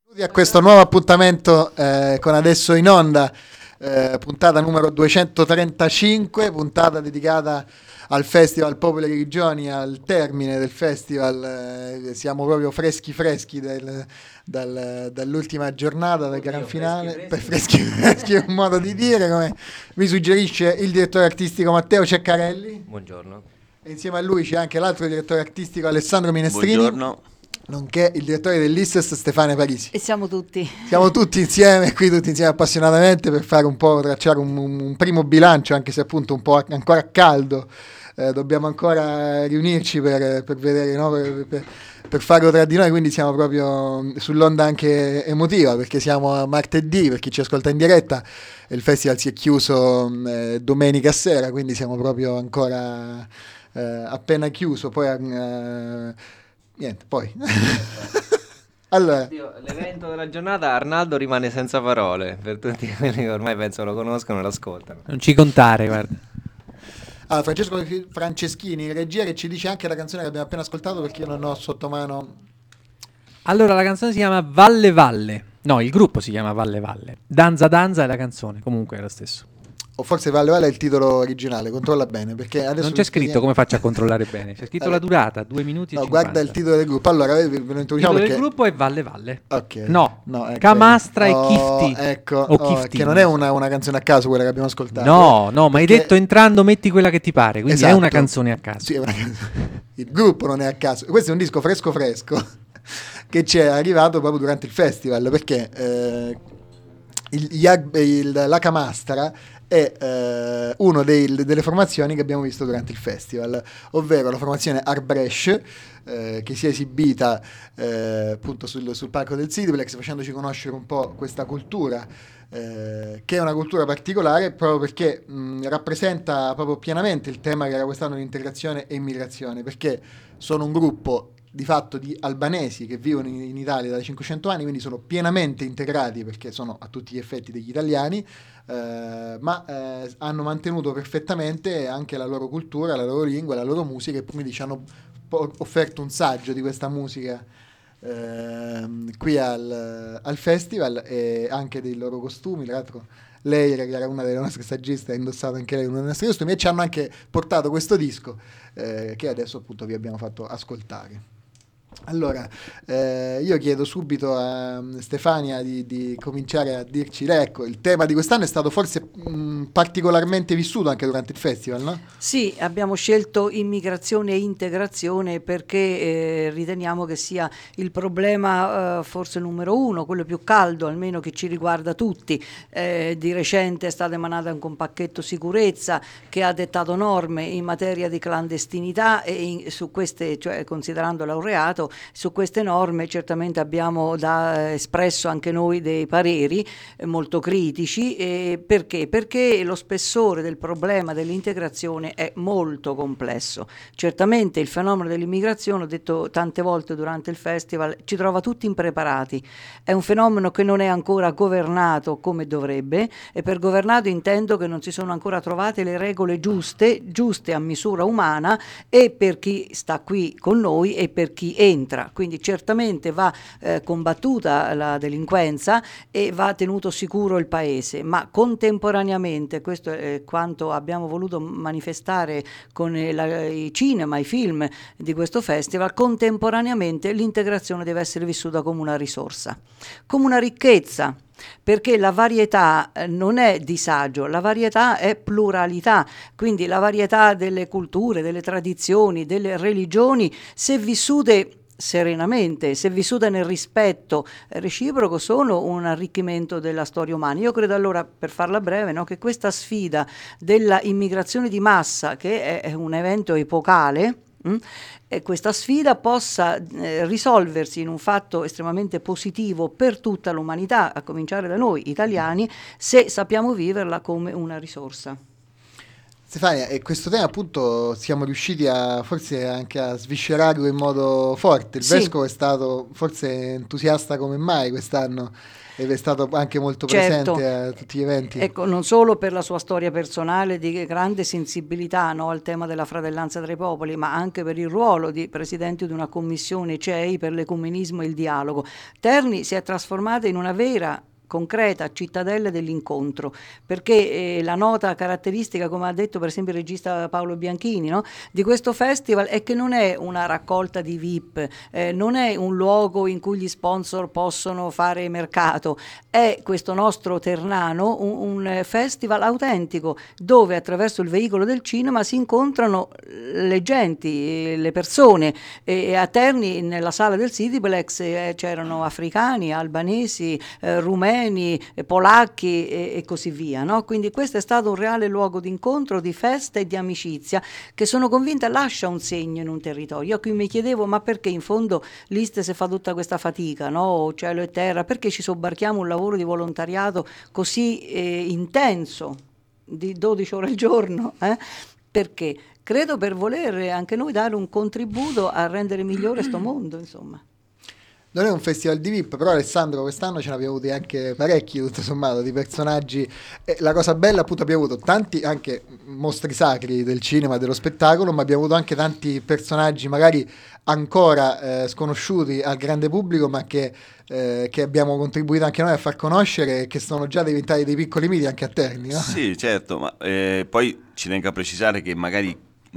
A questo nuovo appuntamento con Adesso in Onda, puntata numero 235, puntata dedicata al Festival Popoli e Religioni, al termine del festival. Siamo proprio freschi dall'ultima giornata, dal gran finale. Freschi è un modo di dire, come mi suggerisce il direttore artistico Matteo Ceccarelli. Buongiorno. E insieme a lui c'è anche l'altro direttore artistico Alessandro Minestrini. Buongiorno. Nonché il direttore dell'ISSES Stefania Parisi. E siamo tutti insieme, qui tutti insieme appassionatamente per fare un po', tracciare un primo bilancio, anche se appunto un po' ancora a caldo. Dobbiamo ancora riunirci per vedere, no? per farlo tra di noi, quindi siamo proprio sull'onda anche emotiva, perché siamo a martedì, per chi ci ascolta in diretta, e il festival si è chiuso domenica sera, quindi siamo proprio ancora appena chiuso, poi niente, poi. Allora. L'evento della giornata, Arnaldo rimane senza parole per tutti quelli che ormai penso lo conoscono e lo ascoltano. Non ci contare, guarda. Allora, Francesco Franceschini, in regia, che ci dice anche la canzone che abbiamo appena ascoltato, perché io non ho sotto mano. Allora, la canzone si chiama Valle Valle. No, il gruppo si chiama Valle Valle. Danza Danza è la canzone, comunque è lo stesso. O forse Valle Valle è il titolo originale, controlla bene, perché adesso non c'è scritto, come faccio a controllare bene? C'è scritto la durata, 2 minuti e 50. Guarda il titolo del gruppo. Allora, ve lo introduciamo, il titolo perché del gruppo è Valle Valle. Ok. No, ecco, Camastra e Kifti. Ecco, Kifti. che non è una canzone a caso quella che abbiamo ascoltato. No, ma hai detto entrando metti quella che ti pare, quindi esatto, è una canzone a caso. Sì, il gruppo non è a caso. Questo è un disco fresco che ci è arrivato proprio durante il festival, perché la Camastra è una delle formazioni che abbiamo visto durante il festival, ovvero la formazione Arbresh, che si è esibita appunto sul palco del Sidiplex, facendoci conoscere un po' questa cultura, che è una cultura particolare proprio perché rappresenta proprio pienamente il tema che era quest'anno di integrazione e immigrazione, perché sono un gruppo di fatto di albanesi che vivono in Italia da 500 anni, quindi sono pienamente integrati perché sono a tutti gli effetti degli italiani, ma hanno mantenuto perfettamente anche la loro cultura, la loro lingua, la loro musica, e quindi ci hanno offerto un saggio di questa musica qui al festival, e anche dei loro costumi. Tra l'altro lei, che era una delle nostre saggiste, ha indossato anche lei uno dei nostri costumi, e ci hanno anche portato questo disco che adesso appunto vi abbiamo fatto ascoltare. Allora, io chiedo subito a Stefania di cominciare a dirci, ecco, il tema di quest'anno è stato forse particolarmente vissuto anche durante il festival, no? Sì, abbiamo scelto immigrazione e integrazione perché riteniamo che sia il problema forse numero uno, quello più caldo, almeno che ci riguarda tutti. Di recente è stato emanato anche un pacchetto sicurezza che ha dettato norme in materia di clandestinità, e su queste, cioè considerando laureato, su queste norme certamente abbiamo espresso anche noi dei pareri molto critici. Perché? Perché lo spessore del problema dell'integrazione è molto complesso. Certamente il fenomeno dell'immigrazione, ho detto tante volte durante il festival, ci trova tutti impreparati. È un fenomeno che non è ancora governato come dovrebbe, e per governato intendo che non si sono ancora trovate le regole giuste a misura umana, e per chi sta qui con noi e per chi entra. Quindi certamente va combattuta la delinquenza e va tenuto sicuro il paese, ma contemporaneamente, questo è quanto abbiamo voluto manifestare con i cinema, i film di questo festival, contemporaneamente l'integrazione deve essere vissuta come una risorsa, come una ricchezza, perché la varietà non è disagio, la varietà è pluralità. Quindi la varietà delle culture, delle tradizioni, delle religioni, se vissute serenamente, se vissute nel rispetto reciproco, sono un arricchimento della storia umana. Io credo, allora, per farla breve, no, che questa sfida della immigrazione di massa, che è un evento epocale, e questa sfida possa risolversi in un fatto estremamente positivo per tutta l'umanità, a cominciare da noi italiani, se sappiamo viverla come una risorsa. Stefania, e questo tema appunto siamo riusciti forse anche a sviscerarlo in modo forte. Il Sì. vescovo è stato forse entusiasta come mai quest'anno ed è stato anche molto Certo. presente a tutti gli eventi. Ecco, non solo per la sua storia personale di grande sensibilità, no, al tema della fratellanza tra i popoli, ma anche per il ruolo di presidente di una commissione CEI per l'ecumenismo e il dialogo. Terni si è trasformata in una vera concreta cittadella dell'incontro, perché la nota caratteristica, come ha detto per esempio il regista Paolo Bianchini, no, di questo festival è che non è una raccolta di VIP, non è un luogo in cui gli sponsor possono fare mercato, è questo nostro Ternano un festival autentico dove attraverso il veicolo del cinema si incontrano le genti, le persone, e a Terni nella sala del Cityplex c'erano africani, albanesi, rumeni, polacchi e così via, no? Quindi questo è stato un reale luogo di incontro, di festa e di amicizia che sono convinta lascia un segno in un territorio. Io qui mi chiedevo, ma perché in fondo l'Iste fa tutta questa fatica, no? Cielo e terra, perché ci sobbarchiamo un lavoro di volontariato così intenso, di 12 ore al giorno, Perché? Credo per voler anche noi dare un contributo a rendere migliore sto mondo, insomma. Non è un festival di VIP, però Alessandro quest'anno ce ne abbiamo avuti anche parecchi, tutto sommato, di personaggi. La cosa bella, appunto, abbiamo avuto tanti anche mostri sacri del cinema, dello spettacolo, ma abbiamo avuto anche tanti personaggi magari ancora sconosciuti al grande pubblico, ma che abbiamo contribuito anche noi a far conoscere e che sono già diventati dei piccoli miti anche a Terni, no? Sì, certo, ma poi ci tengo a precisare che magari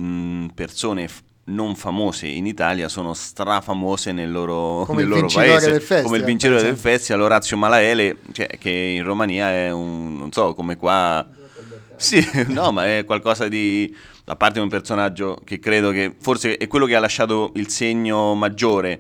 persone non famose in Italia sono strafamose nel loro paese, del festival, come il vincitore del festival Orazio Malaele, cioè, che in Romania è non so, come qua, sì, no, ma è qualcosa di, a parte un personaggio che credo che forse è quello che ha lasciato il segno maggiore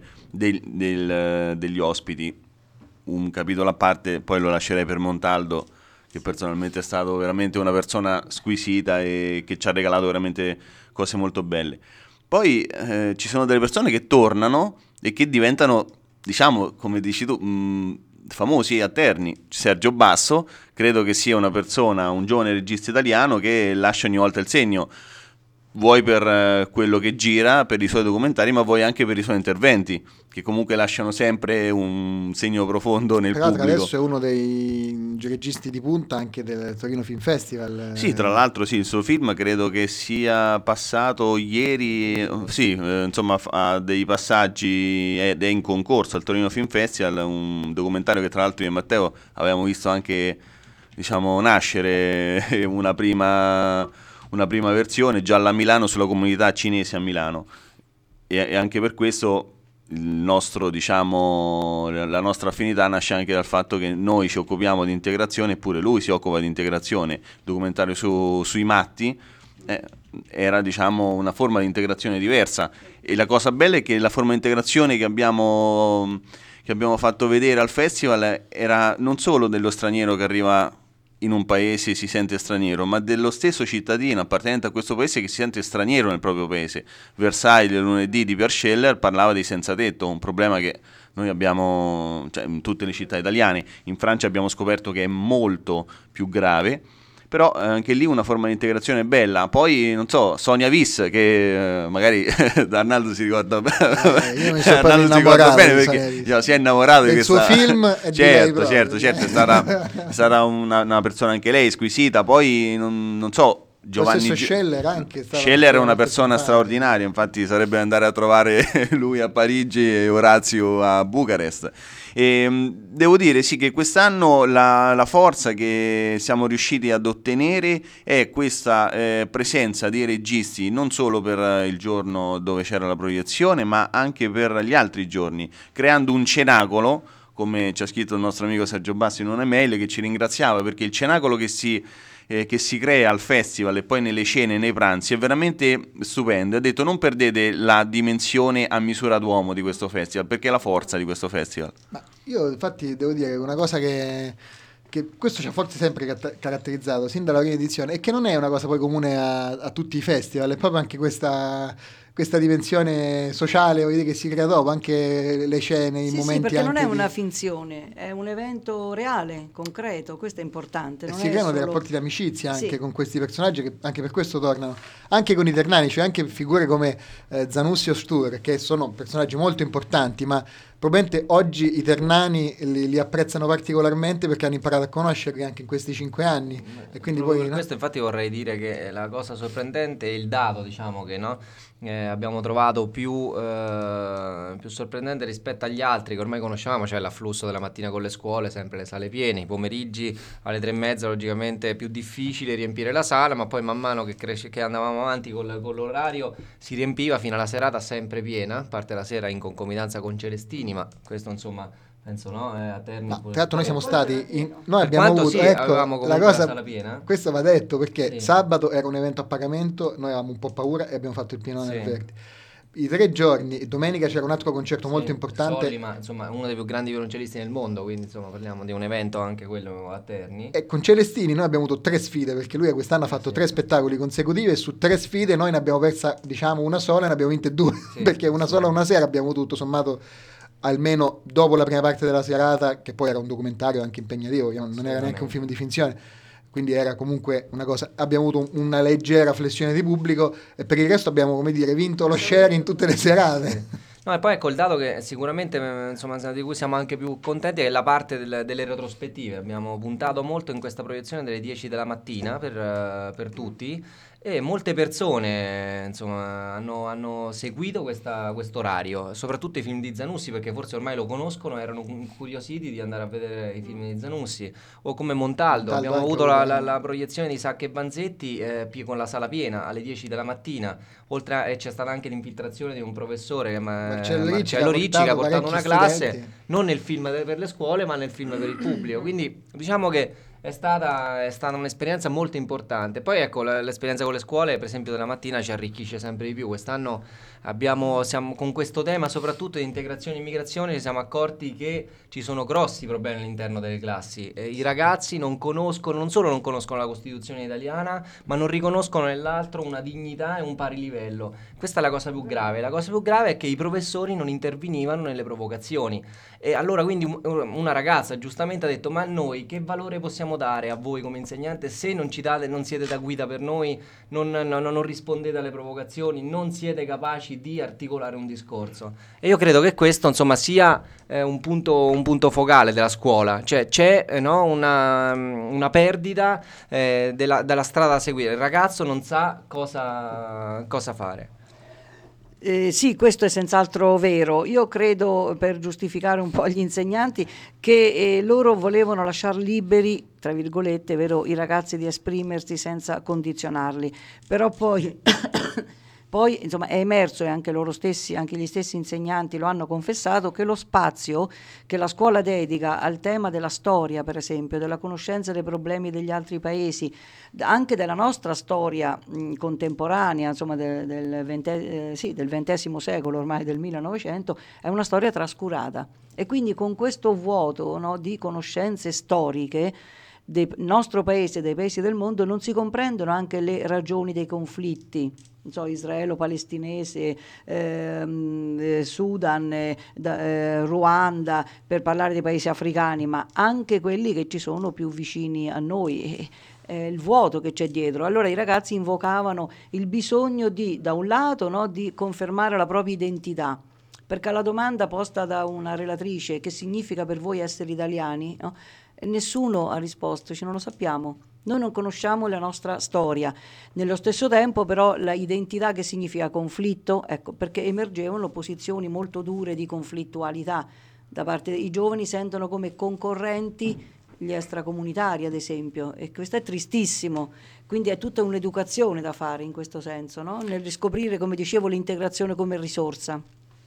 degli ospiti. Un capitolo a parte, poi lo lascerei per Montaldo, che personalmente è stato veramente una persona squisita e che ci ha regalato veramente cose molto belle. Poi ci sono delle persone che tornano e che diventano, diciamo, come dici tu, famosi a Terni. Sergio Basso, credo che sia una persona, un giovane regista italiano che lascia ogni volta il segno, vuoi per quello che gira, per i suoi documentari, ma vuoi anche per i suoi interventi, che comunque lasciano sempre un segno profondo nel Tra l'altro pubblico. adesso è uno dei registi di punta anche del Torino Film Festival. Sì, tra l'altro sì, il suo film credo che sia passato ieri, sì, insomma ha dei passaggi ed è in concorso al Torino Film Festival, un documentario che tra l'altro io e Matteo avevamo visto anche, diciamo, nascere una prima versione già a Milano sulla comunità cinese a Milano, e anche per questo il nostro, diciamo, la nostra affinità nasce anche dal fatto che noi ci occupiamo di integrazione eppure lui si occupa di integrazione. Il documentario sui matti era, diciamo, una forma di integrazione diversa, e la cosa bella è che la forma di integrazione che abbiamo fatto vedere al festival era non solo dello straniero che arriva in un paese e si sente straniero, ma dello stesso cittadino appartenente a questo paese che si sente straniero nel proprio paese. Versailles, lunedì, di Pierre Scheller, parlava dei senza tetto, un problema che noi abbiamo, cioè, in tutte le città italiane. In Francia abbiamo scoperto che è molto più grave, però anche lì una forma di integrazione bella. Poi, non so, Sonia Vis, che magari Arnaldo si ricorda io mi sono proprio innamorato bene perché si è innamorato del di suo questa... film e di lei certo, è stata una persona anche lei squisita. Poi non so, Giovanni Scheller anche Scheller è una persona straordinaria, infatti sarebbe andare a trovare lui a Parigi e Orazio a Bucarest. E devo dire sì che quest'anno la forza che siamo riusciti ad ottenere è questa presenza di registi non solo per il giorno dove c'era la proiezione, ma anche per gli altri giorni, creando un cenacolo, come ci ha scritto il nostro amico Sergio Bassi in un'email, che ci ringraziava, perché il cenacolo che si crea al festival e poi nelle cene e nei pranzi è veramente stupendo. Ha detto: non perdete la dimensione a misura d'uomo di questo festival, perché è la forza di questo festival. Ma io infatti devo dire una cosa che questo ci ha forse sempre caratterizzato sin dalla prima edizione, e che non è una cosa poi comune a tutti i festival, è proprio anche questa questa dimensione sociale, voglio dire, che si crea dopo, anche le scene, i Sì, momenti. sì, perché non è anche una finzione, è un evento reale, concreto, questo è importante. E Non si è creano dei solo- rapporti di amicizia anche Sì. con questi personaggi che anche per questo tornano, anche con i Ternani, cioè anche figure come Zanussi o Stur, che sono personaggi molto importanti, ma probabilmente oggi i Ternani li apprezzano particolarmente perché hanno imparato a conoscerli anche in questi 5 anni. E quindi Proprio poi per no? questo infatti vorrei dire che la cosa sorprendente è il dato, diciamo che no? Abbiamo trovato più sorprendente rispetto agli altri che ormai conoscevamo, cioè l'afflusso della mattina con le scuole, sempre le sale piene, i pomeriggi alle 3:30 logicamente è più difficile riempire la sala, ma poi man mano che andavamo avanti con l'orario si riempiva fino alla serata sempre piena, a parte la sera in concomitanza con Celestini, ma questo insomma penso no, a Terni Ma tra l'altro noi siamo stati noi per abbiamo quanto avuto, sì, avevamo ecco, la comunque la cosa, sala piena. questo va detto perché Sì. sabato era un evento a pagamento, noi avevamo un po' paura e abbiamo fatto il pienone Sì. al Verdi. I 3 giorni, domenica c'era un altro concerto molto importante. Solli, ma insomma uno dei più grandi violoncellisti nel mondo, quindi insomma parliamo di un evento anche quello a Terni. E con Celestini noi abbiamo avuto 3 sfide, perché lui quest'anno ha fatto 3 spettacoli consecutivi e su 3 sfide noi ne abbiamo persa, diciamo, una sola e ne abbiamo vinte 2, Sì, perché una sola una sera abbiamo tutto sommato, almeno dopo la prima parte della serata, che poi era un documentario anche impegnativo, non era neanche un film di finzione, quindi era comunque una cosa, abbiamo avuto una leggera flessione di pubblico e per il resto abbiamo, come dire, vinto lo share in tutte le serate. No, e poi ecco il dato che sicuramente insomma, di cui siamo anche più contenti è la parte delle retrospettive. Abbiamo puntato molto in questa proiezione delle 10 della mattina per tutti e molte persone insomma, hanno seguito questo orario, soprattutto i film di Zanussi perché forse ormai lo conoscono, erano incuriositi di andare a vedere i film di Zanussi o come Montaldo. Abbiamo anche avuto quello, la proiezione di Sacchi e Vanzetti con la sala piena alle 10 della mattina. Oltre c'è stata anche l'infiltrazione di un professore Marcello Ricci che ha portato una classe studenti. non nel film per le scuole ma nel film per il pubblico, quindi diciamo che è stata un'esperienza molto importante. Poi ecco l'esperienza con le scuole per esempio della mattina ci arricchisce sempre di più. Quest'anno siamo con questo tema soprattutto di integrazione e immigrazione ci siamo accorti che ci sono grossi problemi all'interno delle classi. I ragazzi non solo non conoscono la Costituzione italiana ma non riconoscono nell'altro una dignità e un pari livello. Questa è la cosa più grave. La cosa più grave è che i professori non intervenivano nelle provocazioni e allora quindi una ragazza giustamente ha detto ma noi che valore possiamo dare a voi come insegnante se non ci date, non siete da guida per noi, non rispondete alle provocazioni, non siete capaci di articolare un discorso. E io credo che questo insomma sia un punto focale della scuola, cioè c'è una perdita della strada da seguire, il ragazzo non sa cosa fare. Sì, questo è senz'altro vero. Io credo, per giustificare un po' gli insegnanti, che loro volevano lasciar liberi, tra virgolette, vero, i ragazzi di esprimersi senza condizionarli. Però poi Poi, insomma, è emerso e anche loro stessi, anche gli stessi insegnanti lo hanno confessato, che lo spazio che la scuola dedica al tema della storia, per esempio, della conoscenza dei problemi degli altri paesi, anche della nostra storia contemporanea, insomma, del XX secolo, ormai del 1900, è una storia trascurata. E quindi con questo vuoto, no, di conoscenze storiche del nostro paese e dei paesi del mondo non si comprendono anche le ragioni dei conflitti, non so, israelo-palestinese, Sudan, Ruanda, per parlare dei paesi africani, ma anche quelli che ci sono più vicini a noi. Il vuoto che c'è dietro. Allora i ragazzi invocavano il bisogno di, da un lato, no, di confermare la propria identità, perché alla domanda posta da una relatrice, che significa per voi essere italiani, no? Nessuno ha risposto, non lo sappiamo, noi non conosciamo la nostra storia. Nello stesso tempo però la identità, che significa conflitto, ecco, perché emergevano posizioni molto dure di conflittualità da parte dei giovani, sentono come concorrenti gli extracomunitari, ad esempio, e questo è tristissimo. Quindi è tutta un'educazione da fare in questo senso, no? Nel riscoprire, come dicevo, l'integrazione come risorsa.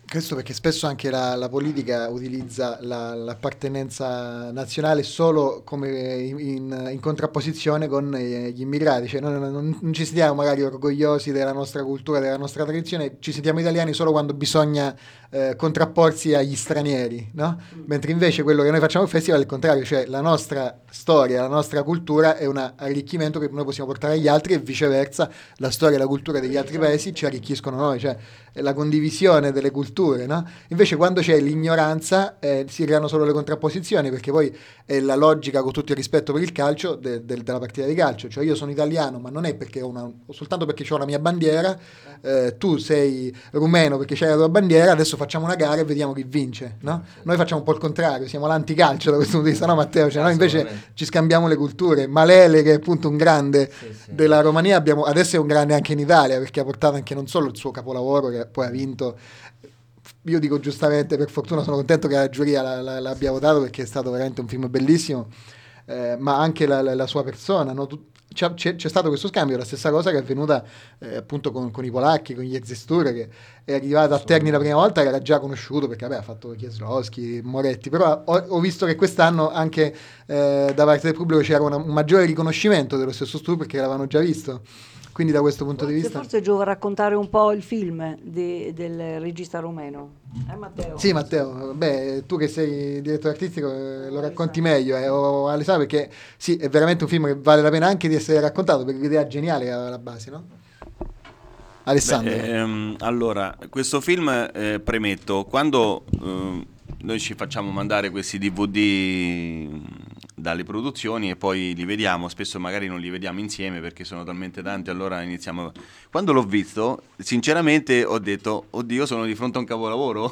Questo perché spesso anche la politica utilizza l'appartenenza nazionale solo come in contrapposizione con gli immigrati, cioè noi non ci sentiamo magari orgogliosi della nostra cultura, della nostra tradizione, ci sentiamo italiani solo quando bisogna contrapporsi agli stranieri, no? Mentre invece quello che noi facciamo al festival è il contrario, cioè la nostra storia, la nostra cultura è un arricchimento che noi possiamo portare agli altri e viceversa la storia e la cultura degli altri paesi ci arricchiscono noi, cioè è la condivisione delle culture, no? Invece quando c'è l'ignoranza si creano solo le contrapposizioni, perché poi è la logica, con tutto il rispetto per il calcio, della partita di calcio, cioè io sono italiano ma non è perché soltanto perché ho la mia bandiera, tu sei rumeno perché c'hai la tua bandiera, adesso facciamo una gara e vediamo chi vince, no? Noi facciamo un po' il contrario, siamo l'anticalcio da questo punto di vista, no Matteo? Cioè, noi invece ci scambiamo le culture. Malele, che è appunto un grande della Romania, adesso è un grande anche in Italia, perché ha portato anche non solo il suo capolavoro, che poi ha vinto, io dico giustamente, per fortuna sono contento che la giuria l'abbia votato, perché è stato veramente un film bellissimo, ma anche la sua persona, no? C'è stato questo scambio, la stessa cosa che è avvenuta appunto con i polacchi, con gli Ex-Desture, che è arrivato a Terni la prima volta, che era già conosciuto perché ha fatto Kieslowski, Moretti, però ho visto che quest'anno anche da parte del pubblico c'era un maggiore riconoscimento dello stesso Stur, perché l'avevano già visto. Quindi da questo punto di vista... Forse giova raccontare un po' il film del regista rumeno. Matteo? Sì, Matteo, beh, tu che sei direttore artistico lo racconti meglio, o Alessandro, perché sì, è veramente un film che vale la pena anche di essere raccontato, perché l'idea geniale alla base, no? Alessandro. Allora, questo film, premetto, quando noi ci facciamo mandare questi DVD dalle produzioni e poi li vediamo, spesso magari non li vediamo insieme perché sono talmente tanti, allora iniziamo. Quando l'ho visto, sinceramente ho detto, oddio, sono di fronte a un capolavoro.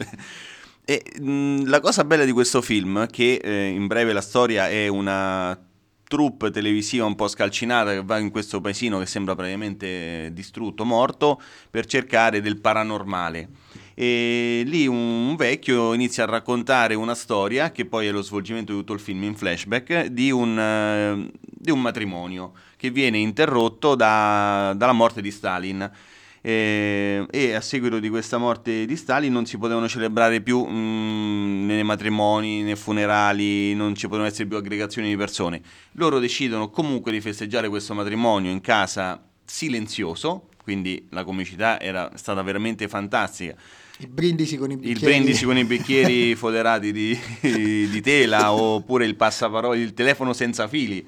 E la cosa bella di questo film, che in breve la storia è una troupe televisiva un po' scalcinata che va in questo paesino che sembra praticamente distrutto, morto, per cercare del paranormale. E lì un vecchio inizia a raccontare una storia, che poi è lo svolgimento di tutto il film in flashback, di un matrimonio che viene interrotto dalla morte di Stalin. E a seguito di questa morte di Stalin non si potevano celebrare più né matrimoni né funerali, non ci potevano essere più aggregazioni di persone. Loro decidono comunque di festeggiare questo matrimonio in casa, silenzioso, quindi la comicità era stata veramente fantastica. Il brindisi con i bicchieri foderati di tela, oppure il passaparole, il telefono senza fili.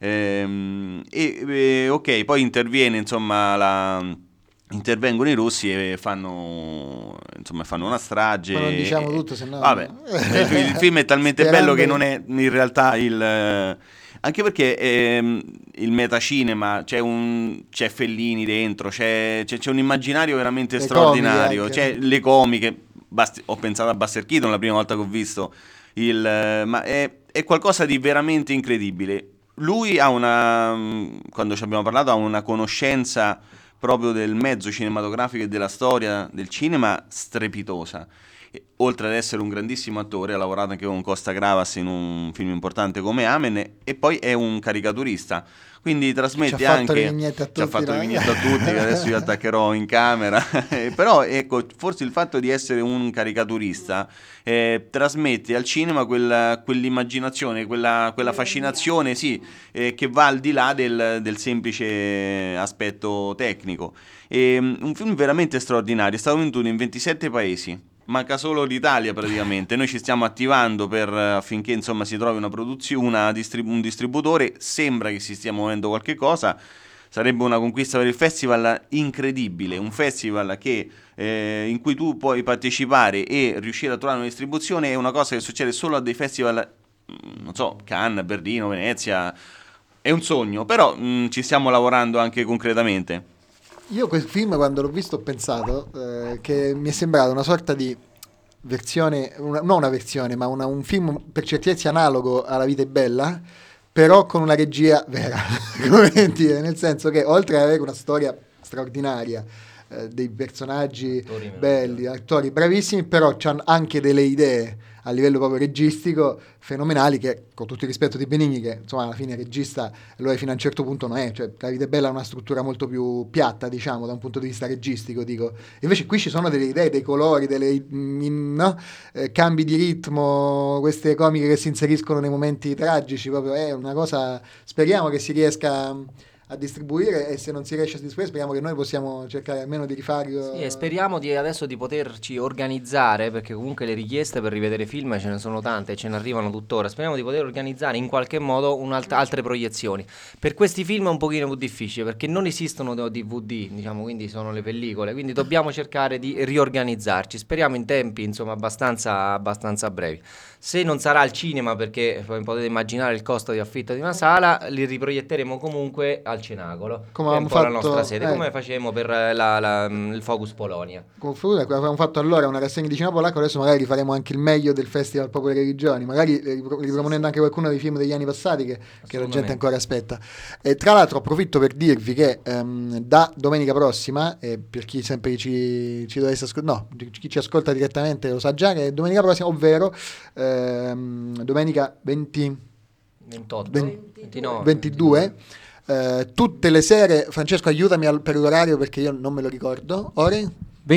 Ok, poi intervengono i russi e fanno una strage. Ma non diciamo tutto, se no... Vabbè, il film è talmente bello che non è in realtà anche perché il metacinema, c'è Fellini dentro, c'è un immaginario veramente straordinario, c'è le comiche, ho pensato a Buster Keaton la prima volta che ho visto, ma è qualcosa di veramente incredibile. Lui quando ci abbiamo parlato, ha una conoscenza proprio del mezzo cinematografico e della storia del cinema strepitosa. Oltre ad essere un grandissimo attore, ha lavorato anche con Costa Gravas in un film importante come Amen, e poi è un caricaturista, quindi trasmette anche, ci ha fatto le vignette a tutti, che adesso io attaccherò in camera. Però ecco, forse il fatto di essere un caricaturista trasmette al cinema quell'immaginazione, quella fascinazione, sì, che va al di là del semplice aspetto tecnico. Un film veramente straordinario, è stato venduto in 27 paesi. Manca solo l'Italia praticamente. Noi ci stiamo attivando affinché si trovi un distributore. Sembra che si stia muovendo qualche cosa. Sarebbe una conquista per il festival incredibile, un festival che in cui tu puoi partecipare e riuscire a trovare una distribuzione. È una cosa che succede solo a dei festival, non so, Cannes, Berlino, Venezia. È un sogno, però ci stiamo lavorando anche concretamente. Io quel film, quando l'ho visto, ho pensato che mi è sembrato una sorta di versione, non una versione, ma un film per certi versi analogo a La vita è bella, però con una regia vera, come dire, nel senso che oltre ad avere una storia straordinaria, dei personaggi Attori belli, attori bravissimi, però hanno anche delle idee a livello proprio registico fenomenali, che con tutto il rispetto di Benigni, che insomma alla fine regista lo è fino a un certo punto, non è, cioè Davide Bella ha una struttura molto più piatta, diciamo, da un punto di vista registico, dico. Invece qui ci sono delle idee, dei colori, cambi di ritmo, queste comiche che si inseriscono nei momenti tragici, proprio è una cosa, speriamo che si riesca a distribuire, e se non si riesce a distribuire speriamo che noi possiamo cercare almeno di rifarlo. Sì, e speriamo adesso di poterci organizzare, perché comunque le richieste per rivedere film ce ne sono tante e ce ne arrivano tuttora. Speriamo di poter organizzare in qualche modo altre proiezioni. Per questi film è un pochino più difficile, perché non esistono DVD, diciamo, quindi sono le pellicole, quindi dobbiamo cercare di riorganizzarci. Speriamo in tempi, insomma, abbastanza brevi. Se non sarà al cinema, perché potete immaginare il costo di affitto di una sala, li riproietteremo comunque al Cenacolo, Come che è avevamo un po' la fatto, nostra sede, come facevamo per il Focus Polonia. Avevamo fatto allora una rassegna di cinema polacco, adesso magari rifaremo anche il meglio del Festival Popoli e Religioni, magari riproponendo anche qualcuno dei film degli anni passati che la gente ancora aspetta. E tra l'altro approfitto per dirvi che da domenica prossima, per chi sempre ci dovesse ascoltare, no, chi ci ascolta direttamente lo sa già che domenica prossima, ovvero domenica 28, 29, 22, tutte le sere, Francesco aiutami per l'orario perché io non me lo ricordo, ore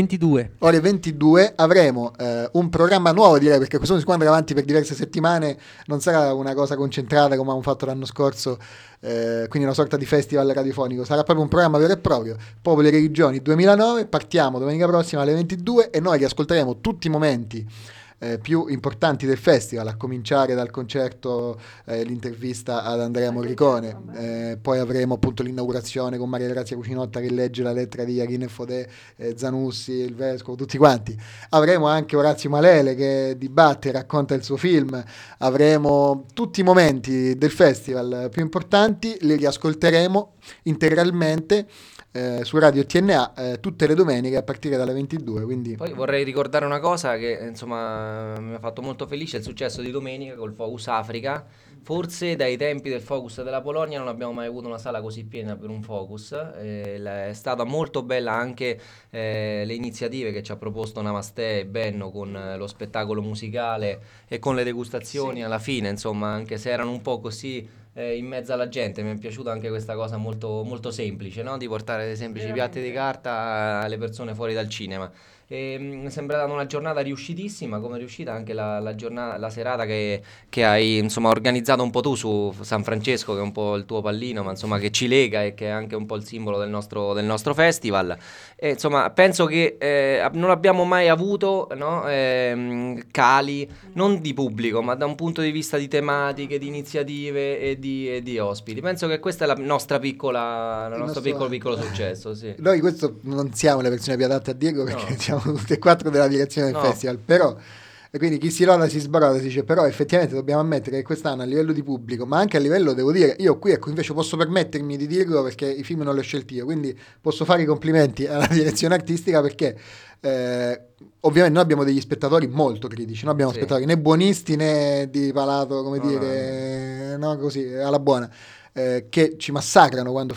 22 avremo un programma nuovo, direi, perché questo si può andare avanti per diverse settimane, non sarà una cosa concentrata come abbiamo fatto l'anno scorso, quindi una sorta di festival radiofonico, sarà proprio un programma vero e proprio, Popoli e Religioni 2009, partiamo domenica prossima alle 22 e noi riascolteremo tutti i momenti più importanti del festival, a cominciare dal concerto, l'intervista ad Andrea Morricone, poi avremo appunto l'inaugurazione con Maria Grazia Cucinotta che legge la lettera di Jachin e Fodè, Zanussi, il Vescovo, tutti quanti. Avremo anche Orazio Malele che dibatte e racconta il suo film, avremo tutti i momenti del festival più importanti, li riascolteremo integralmente su Radio TNA tutte le domeniche a partire dalle 22. Quindi poi vorrei ricordare una cosa che insomma mi ha fatto molto felice, il successo di domenica col Focus Africa. Forse dai tempi del Focus della Polonia non abbiamo mai avuto una sala così piena per un Focus, è stata molto bella anche le iniziative che ci ha proposto Namaste e Benno con lo spettacolo musicale e con le degustazioni alla fine, insomma, anche se erano un po' così in mezzo alla gente. Mi è piaciuta anche questa cosa molto, molto semplice, no? Di portare dei semplici piatti di carta alle persone fuori dal cinema. Mi è sembrata una giornata riuscitissima, come è riuscita anche la serata che hai insomma organizzato un po' tu su San Francesco, che è un po' il tuo pallino, ma insomma che ci lega e che è anche un po' il simbolo del nostro festival. E insomma penso che non abbiamo mai avuto, no, cali non di pubblico, ma da un punto di vista di tematiche, di iniziative e di ospiti. Penso che questa è la nostra piccolo successo, sì. Noi questo non siamo le persone più adatte a dirlo, perché siamo tutti e quattro della direzione del festival, però, e quindi chi si loda si sbroda, si dice, però effettivamente dobbiamo ammettere che quest'anno a livello di pubblico, ma anche a livello, devo dire, io qui ecco invece posso permettermi di dirlo perché i film non li ho scelti io, quindi posso fare i complimenti alla direzione artistica, perché ovviamente noi abbiamo degli spettatori molto critici, non abbiamo spettatori né buonisti né di palato, come dire, no, così, alla buona. Che ci massacrano quando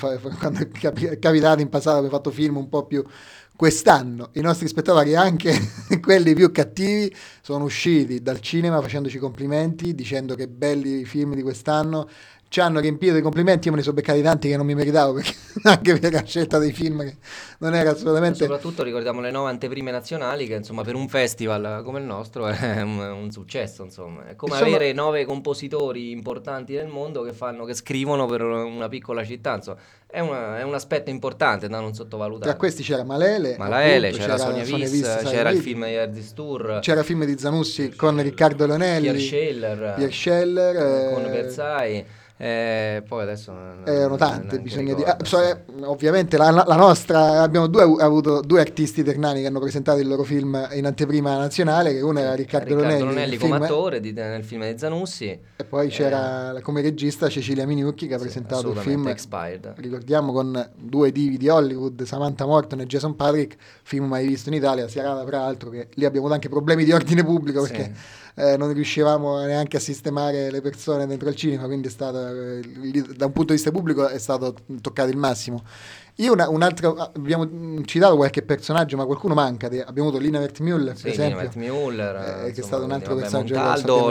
è capitato in passato, abbiamo fatto film un po' più. Quest'anno i nostri spettatori, anche quelli più cattivi, sono usciti dal cinema facendoci complimenti, dicendo che belli i film di quest'anno, ci hanno riempito di complimenti. Io me ne sono beccati tanti che non mi meritavo, perché anche per la scelta dei film che non era assolutamente. Soprattutto ricordiamo le 9 anteprime nazionali, che insomma per un festival come il nostro è un successo, insomma. È come avere 9 compositori importanti del mondo che scrivono per una piccola città, insomma. È un aspetto importante da non sottovalutare. Tra questi c'era Malele, appunto, c'era Sonia Vis, c'era il film di Erdis Tour, c'era il film di Zanussi con Riccardo Leonelli, Pierre Scheller con Bersai. Poi adesso erano tante, bisogna dire. Ovviamente la nostra, abbiamo avuto due artisti ternani che hanno presentato il loro film in anteprima nazionale, che uno era Riccardo Leonelli come attore nel film di Zanussi, e poi c'era come regista Cecilia Minucchi che ha presentato il film Expired. Ricordiamo con due divi di Hollywood, Samantha Morton e Jason Patric, film mai visto in Italia, serata peraltro che lì abbiamo avuto anche problemi di ordine pubblico perché non riuscivamo neanche a sistemare le persone dentro il cinema, quindi è stato da un punto di vista pubblico è stato toccato il massimo. Io un altro, abbiamo citato qualche personaggio, ma qualcuno manca. Abbiamo avuto Lina Wertmüller, per esempio, Wertmüller, che è stato un altro vabbè, personaggio. Montaldo,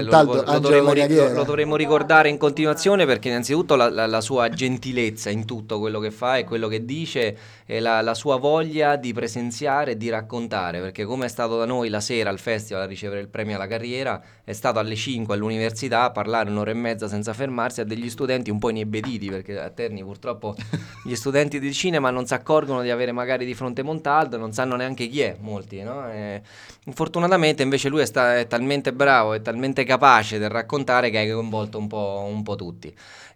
lo dovremmo ricordare in continuazione, perché innanzitutto la sua gentilezza in tutto quello che fa e quello che dice, e la sua voglia di presenziare e di raccontare, perché come è stato da noi la sera al festival a ricevere il premio alla carriera, è stato alle 5 all'università a parlare un'ora e mezza senza fermarsi a degli studenti un po' inebetiti, perché a Terni purtroppo gli studenti di cinema non si accorgono di avere magari di fronte Montaldo, non sanno neanche chi è, molti, no? Fortunatamente invece lui è talmente bravo e talmente capace del raccontare che ha coinvolto un po' tutti.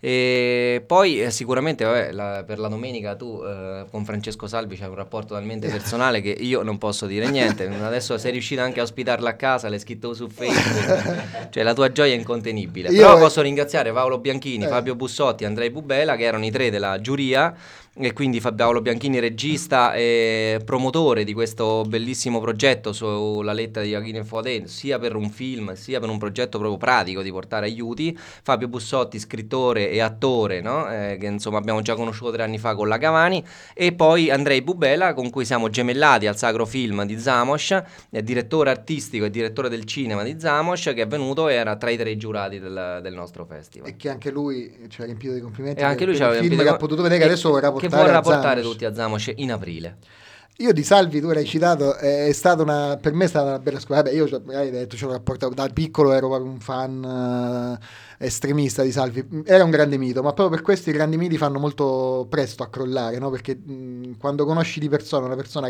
E poi sicuramente per la domenica tu con Francesco Salvi c'hai un rapporto talmente personale che io non posso dire niente. Adesso sei riuscito anche a ospitarla a casa, l'hai scritto su Facebook, cioè la tua gioia è incontenibile. Però posso ringraziare Paolo Bianchini, Fabio Bussotti, Andrei Bubela, che erano i tre della giuria, e quindi Paolo Bianchini regista e promotore di questo bellissimo progetto sulla lettera di Joachim Faudet, sia per un film sia per un progetto proprio pratico di portare aiuti. Fabio Bussotti, scrittore e attore, no? Che insomma abbiamo già conosciuto 3 anni fa con la Cavani, e poi Andrei Bubela, con cui siamo gemellati al Sacro Film di Zamość, direttore artistico e direttore del cinema di Zamość, che è venuto e era tra i 3 giurati del nostro festival, e che anche lui ci ha riempito di complimenti, e anche lui ci ha il film riempito che ha potuto vedere, che adesso vorrà che vorrà portare Zamość. tutti a Zamość in aprile. Io di Salvi, tu l'hai citato, è stata per me è stata una bella scuola. Vabbè, io hai detto, ce l'ho rapportato da piccolo, ero un fan estremista di Salvi. Era un grande mito, ma proprio per questo i grandi miti fanno molto presto a crollare, no? Perché quando conosci di persona una persona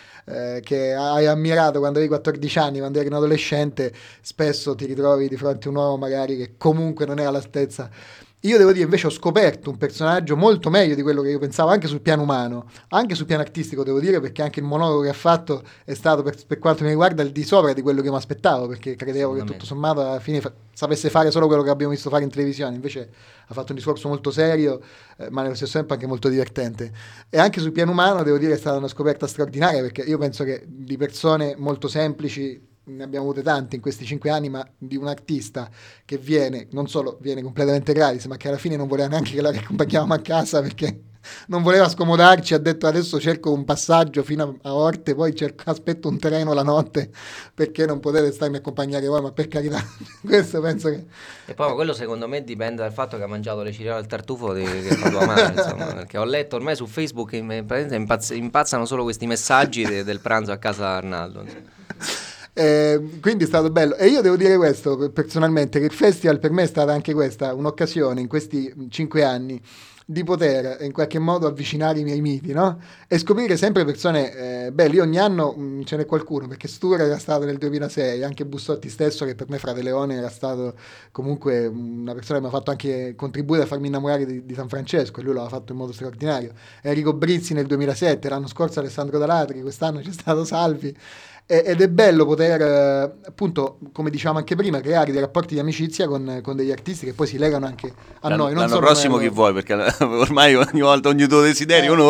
che hai ammirato quando avevi 14 anni, quando eri un adolescente, spesso ti ritrovi di fronte a un uomo magari che comunque non è all'altezza. Io devo dire, invece, ho scoperto un personaggio molto meglio di quello che io pensavo, anche sul piano umano, anche sul piano artistico, devo dire, perché anche il monologo che ha fatto è stato, per quanto mi riguarda, il di sopra di quello che mi aspettavo, perché credevo che tutto sommato alla fine sapesse fare solo quello che abbiamo visto fare in televisione. Invece ha fatto un discorso molto serio, ma nello stesso tempo anche molto divertente. E anche sul piano umano, devo dire, è stata una scoperta straordinaria, perché io penso che di persone molto semplici ne abbiamo avute tante in questi 5 anni, ma di un artista che non solo viene completamente gratis, ma che alla fine non voleva neanche che la accompagniamo a casa, perché non voleva scomodarci, ha detto adesso cerco un passaggio fino a Orte, poi aspetto un treno la notte perché non potete starmi a accompagnare voi, ma per carità, questo penso che... E poi quello secondo me dipende dal fatto che ha mangiato le cereali al tartufo che fa tua madre, insomma, perché ho letto ormai su Facebook impazzano solo questi messaggi del pranzo a casa Arnaldo, insomma. Quindi è stato bello, e io devo dire questo personalmente, che il festival per me è stata anche questa un'occasione in questi 5 anni di poter in qualche modo avvicinare i miei miti, no? E scoprire sempre persone belle. Io ogni anno ce n'è qualcuno, perché Stura era stato nel 2006, anche Bussotti stesso, che per me Frate Leone era stato comunque una persona che mi ha fatto anche contribuire a farmi innamorare di San Francesco, e lui l'ha fatto in modo straordinario. Enrico Brizzi nel 2007, l'anno scorso Alessandro Dalatri, quest'anno c'è stato Salvi. Ed è bello poter, appunto, come diciamo anche prima, creare dei rapporti di amicizia con degli artisti che poi si legano anche a noi. Non l'anno prossimo chi vuoi, perché ormai ogni volta ogni tuo desiderio un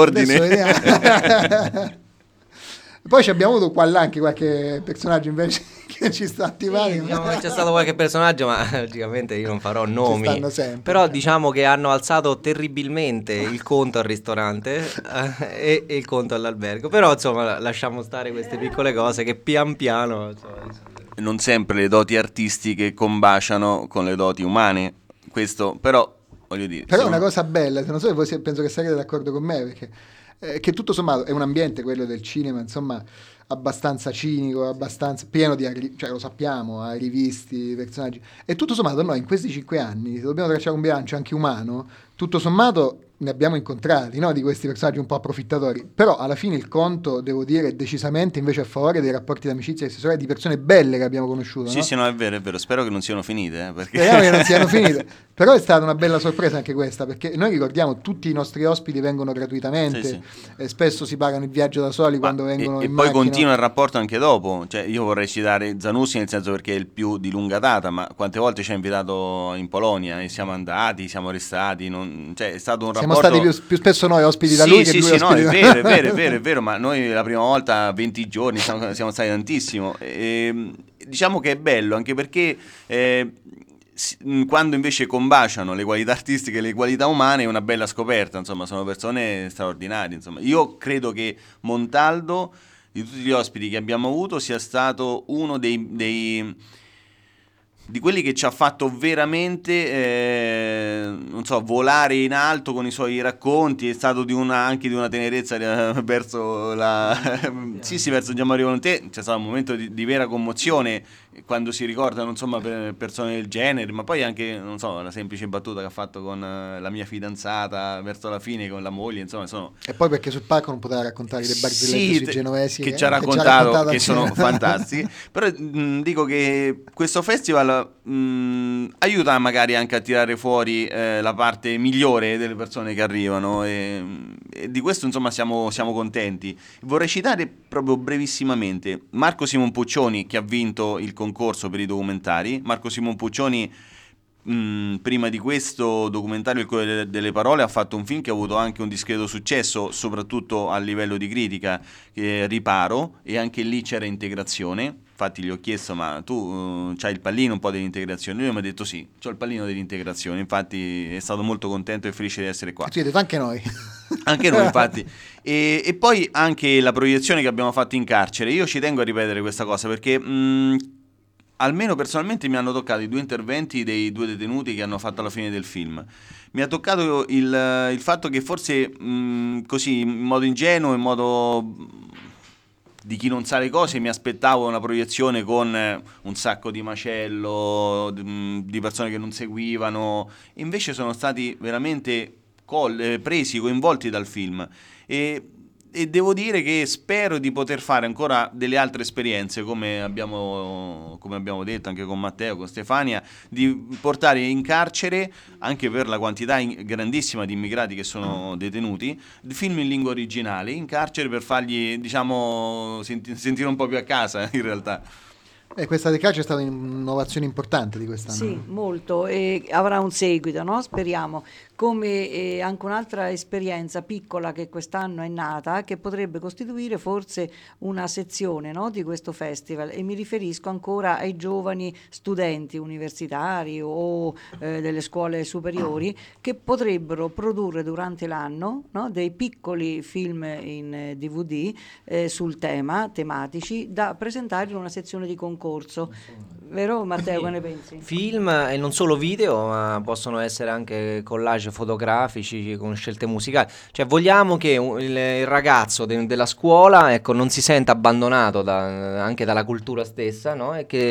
ordine. Poi abbiamo avuto qua là anche qualche personaggio invece che ci sta attivando. Sì, diciamo che c'è stato qualche personaggio, ma logicamente io non farò nomi. Sempre, però diciamo che hanno alzato terribilmente il conto al ristorante e il conto all'albergo. Però insomma lasciamo stare queste piccole cose che pian piano... Non sempre le doti artistiche combaciano con le doti umane. Questo però, voglio dire... Però è una cosa bella, non so se voi penso che sarete d'accordo con me, perché... che tutto sommato è un ambiente, quello del cinema, insomma, abbastanza cinico, abbastanza pieno di cioè lo sappiamo, rivisti, personaggi, e tutto sommato noi in questi 5 anni, se dobbiamo tracciare un bilancio anche umano, tutto sommato ne abbiamo incontrati, no? Di questi personaggi un po' approfittatori, però alla fine il conto, devo dire, è decisamente invece a favore dei rapporti d'amicizia e di persone belle che abbiamo conosciuto. Sì, no? Sì, no, è vero, spero che non siano finite, perché... Speriamo che non siano finite, però è stata una bella sorpresa anche questa, perché noi ricordiamo tutti i nostri ospiti vengono gratuitamente, sì. E spesso si pagano il viaggio da soli quando vengono in poi macchina. Continua il rapporto anche dopo, cioè io vorrei citare Zanussi nel senso perché è il più di lunga data, ma quante volte ci ha invitato in Polonia e siamo andati, siamo restati, cioè è stato un siamo rapporto... Siamo stati più spesso noi ospiti da lui che lui ospiti no, è vero, ma noi la prima volta 20 giorni siamo stati tantissimo, diciamo che è bello anche perché quando invece combaciano le qualità artistiche e le qualità umane è una bella scoperta, insomma, sono persone straordinarie, insomma. Io credo che Montaldo, di tutti gli ospiti che abbiamo avuto, sia stato uno di quelli che ci ha fatto veramente non so, volare in alto con i suoi racconti. È stato anche di una tenerezza verso verso Gianmario Volonté. C'è stato un momento di vera commozione quando si ricordano, insomma, per persone del genere, ma poi anche, non so, la semplice battuta che ha fatto con la mia fidanzata verso la fine, con la moglie, insomma, e poi perché sul palco non poteva raccontare le barzellette sui genovesi che ci ha raccontato, che sono fantastiche. Però dico che questo festival aiuta magari anche a tirare fuori la parte migliore delle persone che arrivano, e di questo, insomma, siamo contenti. Vorrei citare proprio brevissimamente Marco Simon Puccioni, che ha vinto il concorso per i documentari. Marco Simon Puccioni, prima di questo documentario Il Cuore delle Parole, ha fatto un film che ha avuto anche un discreto successo, soprattutto a livello di critica, Riparo, e anche lì c'era integrazione. Infatti gli ho chiesto: ma tu c'hai il pallino un po' dell'integrazione? Lui mi ha detto sì, c'ho il pallino dell'integrazione. Infatti è stato molto contento e felice di essere qua. Ci detto anche noi. Anche noi, infatti. E poi anche la proiezione che abbiamo fatto in carcere. Io ci tengo a ripetere questa cosa perché almeno personalmente mi hanno toccato i 2 interventi dei 2 detenuti che hanno fatto alla fine del film. Mi ha toccato il fatto che forse così, in modo ingenuo, in modo di chi non sa le cose, mi aspettavo una proiezione con un sacco di macello, di persone che non seguivano. Invece sono stati veramente presi, coinvolti dal film, e devo dire che spero di poter fare ancora delle altre esperienze, come abbiamo detto anche con Matteo, con Stefania, di portare in carcere, anche per la quantità grandissima di immigrati che sono detenuti, film in lingua originale in carcere, per fargli, diciamo, sentire un po' più a casa in realtà. Questa del calcio è stata un'innovazione importante di quest'anno. Sì, molto, e avrà un seguito, no? Speriamo. Come anche un'altra esperienza piccola che quest'anno è nata, che potrebbe costituire forse una sezione, no, di questo festival, e mi riferisco ancora ai giovani studenti universitari o delle scuole superiori, che potrebbero produrre durante l'anno, no, dei piccoli film in DVD sul tematici, da presentare in una sezione di concorso. Vero Matteo, che ne pensi? Film, e non solo video, ma possono essere anche collage fotografici con scelte musicali. Cioè vogliamo che il ragazzo della scuola, ecco, non si senta abbandonato anche dalla cultura stessa, no?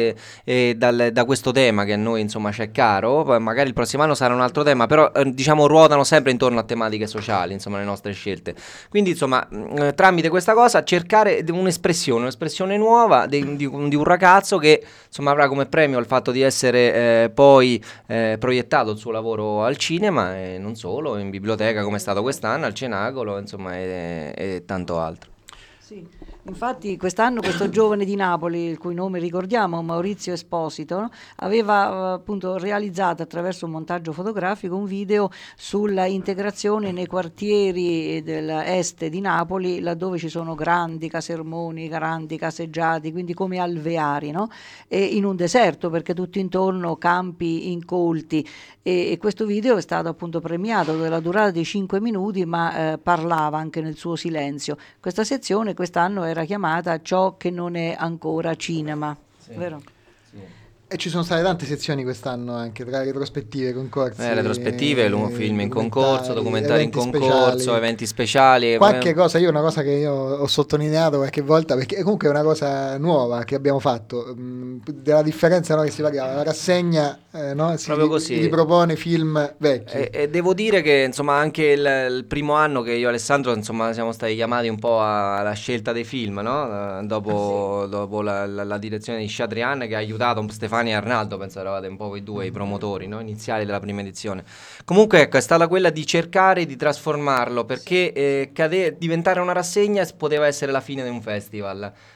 E da questo tema che a noi, insomma, c'è caro. Poi magari il prossimo anno sarà un altro tema, però diciamo ruotano sempre intorno a tematiche sociali, insomma, le nostre scelte. Quindi, insomma, tramite questa cosa cercare un'espressione nuova di un ragazzo che, insomma, avrà come premio il fatto di essere poi proiettato il suo lavoro al cinema, e non solo, in biblioteca come è stato quest'anno, al Cenacolo, insomma, e tanto altro. Sì, infatti quest'anno questo giovane di Napoli, il cui nome ricordiamo, Maurizio Esposito, no? Aveva appunto realizzato attraverso un montaggio fotografico un video sulla integrazione nei quartieri dell'est di Napoli, laddove ci sono grandi casermoni, grandi caseggiati, quindi come alveari, no? E in un deserto, perché tutto intorno campi incolti, e questo video è stato appunto premiato della durata di 5 minuti, ma parlava anche nel suo silenzio. Questa sezione quest'anno era chiamata Ciò che non è ancora cinema, sì, vero? Sì. E ci sono state tante sezioni quest'anno, anche tra retrospettive, concorsi. Retrospettive, film in concorso, documentari in concorso, eventi speciali. Qualche cosa, una cosa che io ho sottolineato qualche volta, perché comunque è una cosa nuova che abbiamo fatto, della differenza, no, che si parla, la rassegna, no, si ripropone film vecchi. E devo dire che, insomma, anche il primo anno che io e Alessandro, insomma, siamo stati chiamati un po' alla scelta dei film, no? Dopo la direzione di Chatrian, che ha aiutato Stefano e Arnaldo, penso eravate un po' voi due i promotori, no, iniziali della prima edizione. Comunque, ecco, è stata quella di cercare di trasformarlo, perché diventare una rassegna poteva essere la fine di un festival,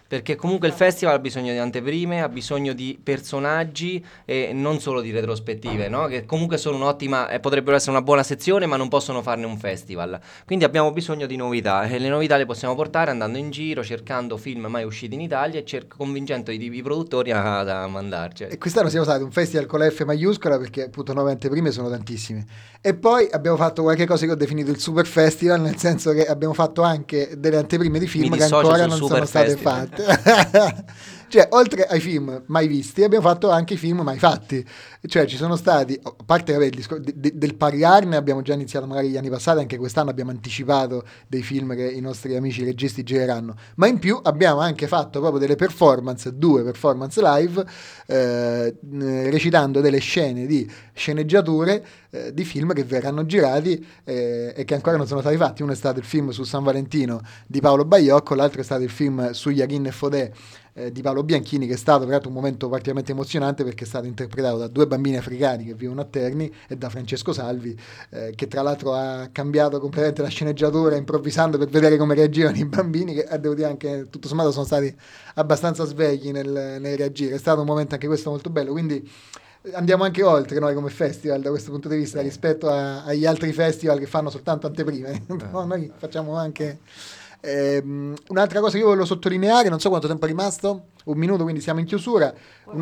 perché comunque il festival ha bisogno di anteprime, ha bisogno di personaggi e non solo di retrospettive, no? Che comunque sono un'ottima, potrebbero essere una buona sezione, ma non possono farne un festival. Quindi abbiamo bisogno di novità, e le novità le possiamo portare andando in giro, cercando film mai usciti in Italia e convincendo i produttori a mandarci. E quest'anno siamo stati un festival con la F maiuscola, perché appunto 9 anteprime sono tantissime. E poi abbiamo fatto qualche cosa che ho definito il super festival, nel senso che abbiamo fatto anche delle anteprime di film che ancora non sono state fatte. Cioè, oltre ai film mai visti, abbiamo fatto anche i film mai fatti. Cioè, ci sono stati, a parte vabbè, il discorso del parlarne, abbiamo già iniziato magari gli anni passati, anche quest'anno abbiamo anticipato dei film che i nostri amici registi gireranno, ma in più abbiamo anche fatto proprio delle performance, 2 performance live, recitando delle scene di sceneggiature di film che verranno girati e che ancora non sono stati fatti. Uno è stato il film su San Valentino di Paolo Baiocco, l'altro è stato il film su Yachin e Fodè di Paolo Bianchini, che è stato peraltro un momento particolarmente emozionante, perché è stato interpretato da 2 bambini africani che vivono a Terni e da Francesco Salvi, che tra l'altro ha cambiato completamente la sceneggiatura improvvisando per vedere come reagivano i bambini, che devo dire anche tutto sommato sono stati abbastanza svegli nel reagire. È stato un momento anche questo molto bello, quindi andiamo anche oltre noi come festival da questo punto di vista rispetto agli altri festival che fanno soltanto anteprime. No, noi facciamo anche un'altra cosa che io volevo sottolineare, non so quanto tempo è rimasto, 1 minuto, quindi siamo in chiusura.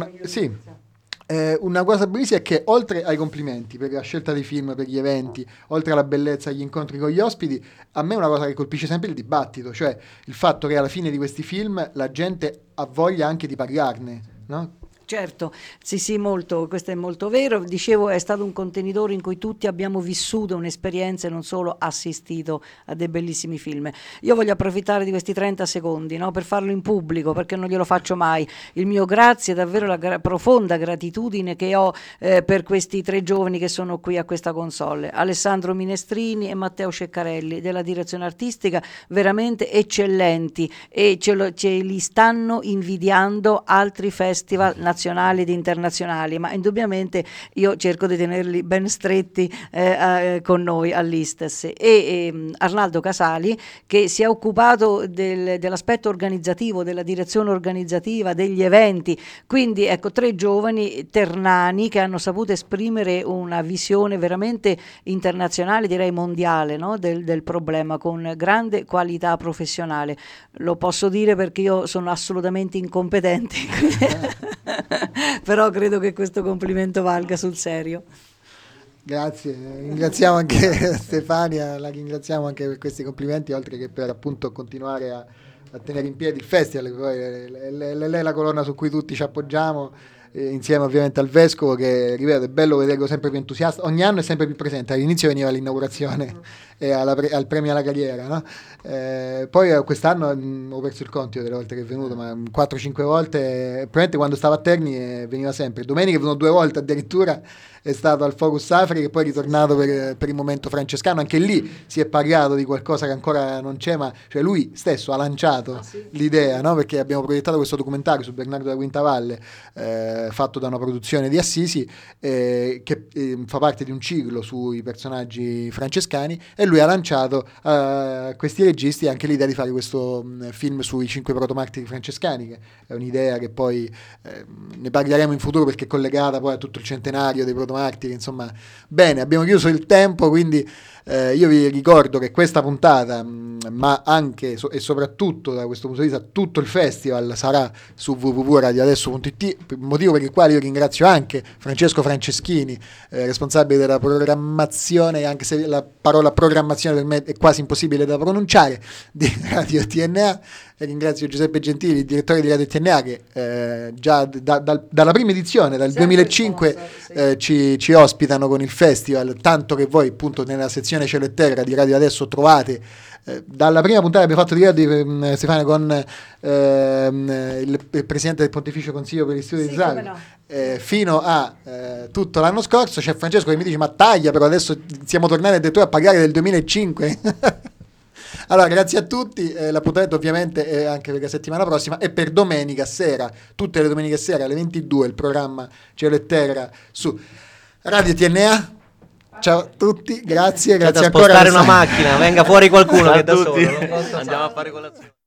Una cosa bellissima è che oltre ai complimenti per la scelta dei film, per gli eventi, oltre alla bellezza degli incontri con gli ospiti, a me una cosa che colpisce sempre è il dibattito, cioè il fatto che alla fine di questi film la gente ha voglia anche di parlarne, no? Certo, sì, molto, questo è molto vero. Dicevo, è stato un contenitore in cui tutti abbiamo vissuto un'esperienza e non solo assistito a dei bellissimi film. Io voglio approfittare di questi 30 secondi, no, per farlo in pubblico, perché non glielo faccio mai. Il mio grazie, davvero la profonda gratitudine che ho per questi 3 giovani che sono qui a questa console. Alessandro Minestrini e Matteo Ceccarelli, della direzione artistica, veramente eccellenti, e ce li stanno invidiando altri festival nazionali ed internazionali, ma indubbiamente io cerco di tenerli ben stretti con noi all'Istes. E Arnaldo Casali, che si è occupato dell'aspetto organizzativo, della direzione organizzativa, degli eventi. Quindi ecco, 3 giovani ternani che hanno saputo esprimere una visione veramente internazionale, direi mondiale, no? del problema, con grande qualità professionale. Lo posso dire perché io sono assolutamente incompetente. Però credo che questo complimento valga sul serio. Grazie, ringraziamo anche Stefania, la ringraziamo anche per questi complimenti, oltre che per appunto continuare a tenere in piedi il festival, poi lei è la colonna su cui tutti ci appoggiamo, insieme ovviamente al Vescovo, che ripeto è bello vederlo sempre più entusiasta, ogni anno è sempre più presente. All'inizio veniva all'inaugurazione e al premio alla carriera, no? Poi quest'anno ho perso il conto delle volte che è venuto, ma 4-5 volte, probabilmente quando stava a Terni veniva sempre. Domenica è venuto 2 volte addirittura, è stato al Focus Afri, che poi è ritornato per il momento francescano. Anche lì si è parlato di qualcosa che ancora non c'è, ma cioè lui stesso ha lanciato l'idea, no? Perché abbiamo proiettato questo documentario su Bernardo da Quintavalle, fatto da una produzione di Assisi, che fa parte di un ciclo sui personaggi francescani, e lui ha lanciato a questi registi anche l'idea di fare questo film sui 5 protomartiri francescani, che è un'idea che poi ne parleremo in futuro, perché è collegata poi a tutto il centenario dei protomartiri. Insomma, bene, abbiamo chiuso il tempo, quindi io vi ricordo che questa puntata, ma anche e soprattutto da questo punto di vista tutto il festival, sarà su www.radioadesso.it, motivo per il quale io ringrazio anche Francesco Franceschini, responsabile della programmazione, anche se la parola programmazione per me è quasi impossibile da pronunciare, di Radio TNA. E ringrazio Giuseppe Gentili, il direttore di Radio TNA, che già dalla prima edizione, dal 2005, ci ospitano con il festival, tanto che voi appunto nella sezione Cielo e Terra di Radio Adesso trovate dalla prima puntata che abbiamo fatto di Radio Stefano con il presidente del Pontificio Consiglio per gli Studi di Zagabria, fino a tutto l'anno scorso. C'è Francesco che mi dice: ma taglia, però adesso siamo tornati addirittura a pagare del 2005. Allora, grazie a tutti, l'appuntamento ovviamente è anche per la settimana prossima, e per domenica sera, tutte le domeniche sera alle 22, il programma Cielo e Terra su Radio TNA. Ciao a tutti, grazie C'è da ancora. spostare una macchina, venga fuori qualcuno che da tutti. solo non posso Andiamo a fare colazione.